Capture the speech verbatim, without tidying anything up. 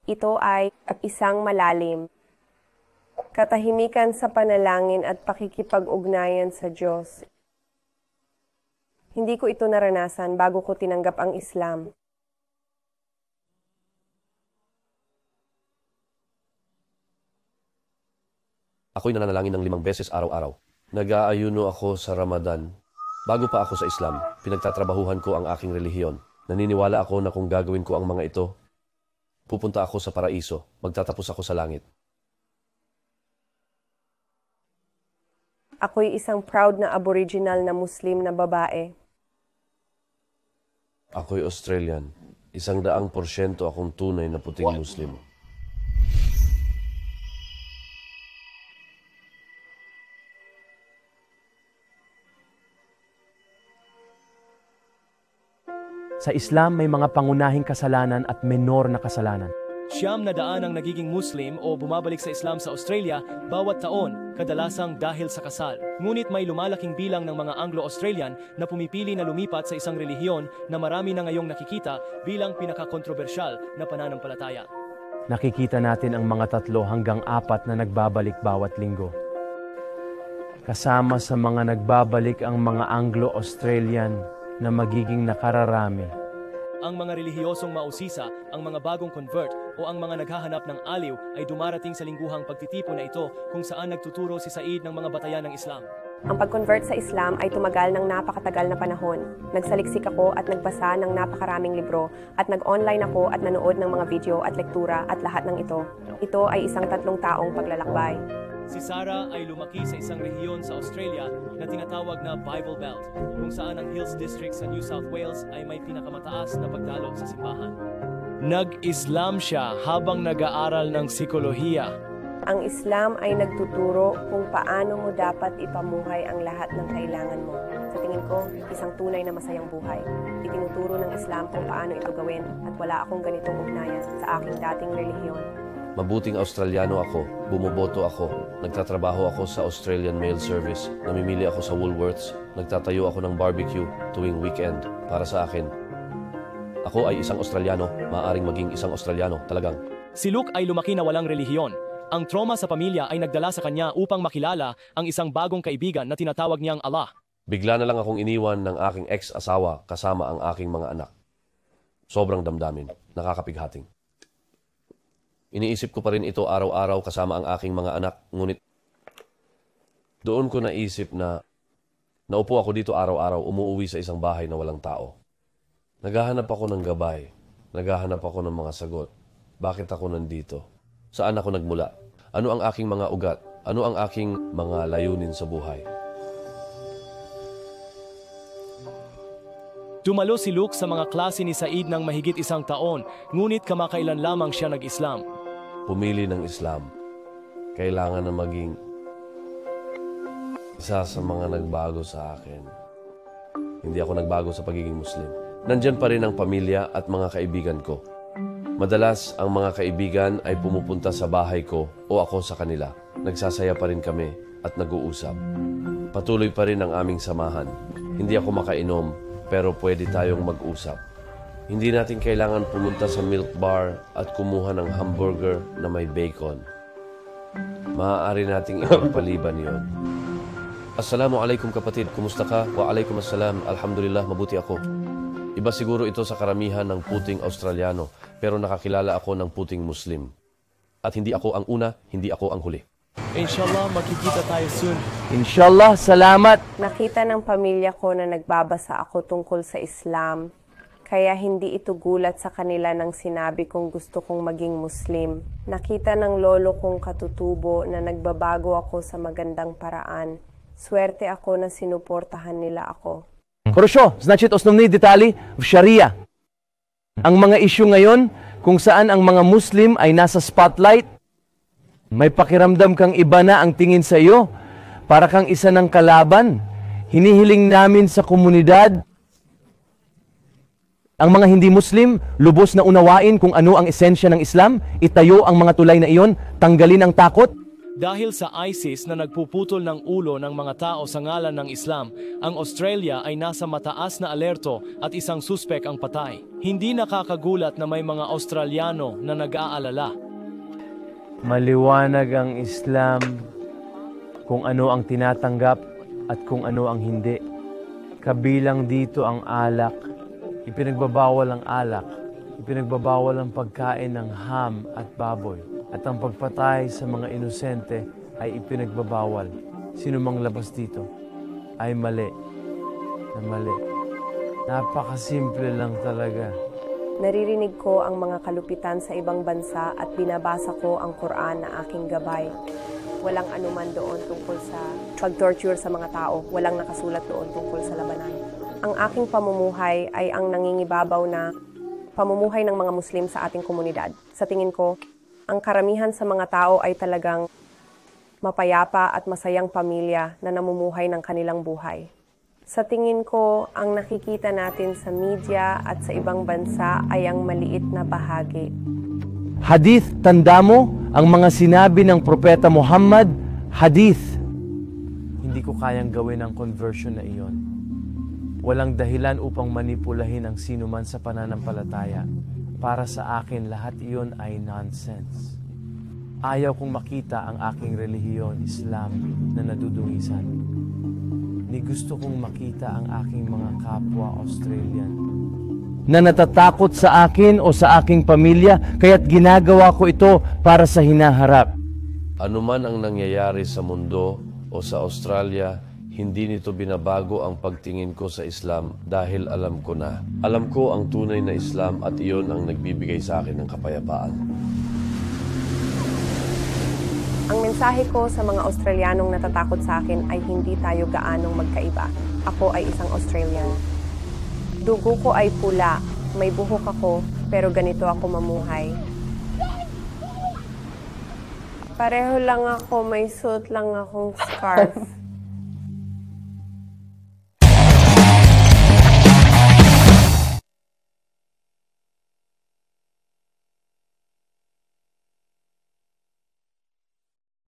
Ito ay isang malalim, katahimikan sa panalangin at pakikipag-ugnayan sa Diyos. Hindi ko ito naranasan bago ko tinanggap ang Islam. Ako'y nananalangin ng limang beses araw-araw. Nag-aayuno ako sa Ramadan. Bago pa ako sa Islam, pinagtatrabahuhan ko ang aking relihiyon. Naniniwala ako na kung gagawin ko ang mga ito, pupunta ako sa paraiso, magtatapos ako sa langit. Ako'y isang proud na aboriginal na Muslim na babae. Ako'y Australian. Isang daang porsyento akong tunay na puting Muslim. Sa Islam, may mga pangunahing kasalanan at menor na kasalanan. Siyam na daan ang nagiging Muslim o bumabalik sa Islam sa Australia bawat taon, kadalasang dahil sa kasal. Ngunit may lumalaking bilang ng mga Anglo-Australian na pumipili na lumipat sa isang relihiyon na marami na ngayong nakikita bilang pinakakontrobersyal na pananampalataya. Nakikita natin ang mga tatlo hanggang apat na nagbabalik bawat linggo. Kasama sa mga nagbabalik ang mga Anglo-Australian na magiging nakararami. Ang mga relihiyosong mausisa, ang mga bagong convert o ang mga naghahanap ng aliw ay dumarating sa lingguhang pagtitipon na ito kung saan nagtuturo si Said ng mga batayan ng Islam. Ang pag-convert sa Islam ay tumagal ng napakatagal na panahon. Nagsaliksik ako at nagbasa ng napakaraming libro at nag-online ako at nanood ng mga video at lektura at lahat ng ito. Ito ay isang tatlong taong paglalakbay. Si Sarah ay lumaki sa isang rehiyon sa Australia na tinatawag na Bible Belt, kung saan ang Hills District sa New South Wales ay may pinakamataas na pagdalo sa simbahan. Nag-Islam siya habang nag-aaral ng psikolohiya. Ang Islam ay nagtuturo kung paano mo dapat ipamuhay ang lahat ng kailangan mo. Sa tingin ko, isang tunay na masayang buhay. Itinuturo ng Islam kung paano ito gawin at wala akong ganitong ugnayan sa aking dating relihiyon. Mabuting Australiano ako, bumoboto ako, nagtatrabaho ako sa Australian Mail Service, namimili ako sa Woolworths, nagtatayo ako ng barbecue tuwing weekend. Para sa akin, ako ay isang Australiano, maaaring maging isang Australiano talagang. Si Luke ay lumaki na walang relihiyon. Ang trauma sa pamilya ay nagdala sa kanya upang makilala ang isang bagong kaibigan na tinatawag niyang Allah. Bigla na lang akong iniwan ng aking ex-asawa kasama ang aking mga anak. Sobrang damdamin, nakakapighating. Iniisip ko pa rin ito araw-araw kasama ang aking mga anak, ngunit doon ko naisip na naupo ako dito araw-araw, umuuwi sa isang bahay na walang tao. Naghahanap ako ng gabay, naghahanap ako ng mga sagot. Bakit ako nandito? Saan ako nagmula? Ano ang aking mga ugat? Ano ang aking mga layunin sa buhay? Dumalo si Luke sa mga klase ni Said ng mahigit isang taon, ngunit kamakailan lamang siya nag-Islam. Pumili ng Islam. Kailangan na maging isa sa mga nagbago sa akin. Hindi ako nagbago sa pagiging Muslim. Nandyan pa rin ang pamilya at mga kaibigan ko. Madalas, ang mga kaibigan ay pumupunta sa bahay ko o ako sa kanila. Nagsasaya pa rin kami at nag-uusap. Patuloy pa rin ang aming samahan. Hindi ako makainom, pero pwede tayong mag-usap. Hindi natin kailangan pumunta sa milk bar at kumuha ng hamburger na may bacon. Maaari nating ipagpaliban yon. Assalamualaikum kapatid, kumusta ka? Wa alaikum assalam, alhamdulillah, mabuti ako. Iba siguro ito sa karamihan ng puting Australiano, pero nakakilala ako ng puting Muslim. At hindi ako ang una, hindi ako ang huli. Inshallah, makikita tayo soon. Inshallah, salamat! Nakita ng pamilya ko na nagbabasa ako tungkol sa Islam, kaya hindi ito gulat sa kanila nang sinabi kong gusto kong maging Muslim. Nakita ng lolo kong katutubo na nagbabago ako sa magandang paraan. Swerte ako na sinuportahan nila ako. Хорошо, значит, основные детали в Sharia. Ang mga issue ngayon, kung saan ang mga Muslim ay nasa spotlight, may pakiramdam kang iba na ang tingin sa iyo, para kang isa ng kalaban. Hinihiling namin sa komunidad, ang mga hindi Muslim, lubos na unawain kung ano ang esensya ng Islam, itayo ang mga tulay na iyon, tanggalin ang takot. Dahil sa ISIS na nagpuputol ng ulo ng mga tao sa ngalan ng Islam, ang Australia ay nasa mataas na alerto at isang suspek ang patay. Hindi nakakagulat na may mga Australiano na nag-aalala. Maliwanag ang Islam kung ano ang tinatanggap at kung ano ang hindi. Kabilang dito ang alak. Ipinagbabawal ang alak. Ipinagbabawal ang pagkain ng ham at baboy. At ang pagpatay sa mga inosente ay ipinagbabawal. Sino mang labas dito ay mali. Na mali. Napakasimple lang talaga. Naririnig ko ang mga kalupitan sa ibang bansa at binabasa ko ang Quran na aking gabay. Walang anuman doon tungkol sa pag-torture sa mga tao. Walang nakasulat doon tungkol sa labanan. Ang aking pamumuhay ay ang nangingibabaw na pamumuhay ng mga Muslim sa ating komunidad. Sa tingin ko, ang karamihan sa mga tao ay talagang mapayapa at masayang pamilya na namumuhay ng kanilang buhay. Sa tingin ko, ang nakikita natin sa media at sa ibang bansa ay ang maliit na bahagi. Hadith, tanda mo ang mga sinabi ng Propeta Muhammad, hadith. Hindi ko kayang gawin ang conversion na iyon. Walang dahilan upang manipulahin ang sinuman sa pananampalataya. Para sa akin, lahat iyon ay nonsense. Ayaw kong makita ang aking relihiyon, Islam, na nadudungisan. Ni gusto kong makita ang aking mga kapwa Australian na natatakot sa akin o sa aking pamilya, kaya't ginagawa ko ito para sa hinaharap. Ano man ang nangyayari sa mundo o sa Australia, hindi nito binabago ang pagtingin ko sa Islam dahil alam ko na. Alam ko ang tunay na Islam at iyon ang nagbibigay sa akin ng kapayapaan. Ang mensahe ko sa mga Australianong natatakot sa akin ay hindi tayo gaanong magkaiba. Ako ay isang Australian. Dugo ko ay pula, may buhok ako, pero ganito ako mamuhay. Pareho lang ako, may suot lang akong scarf.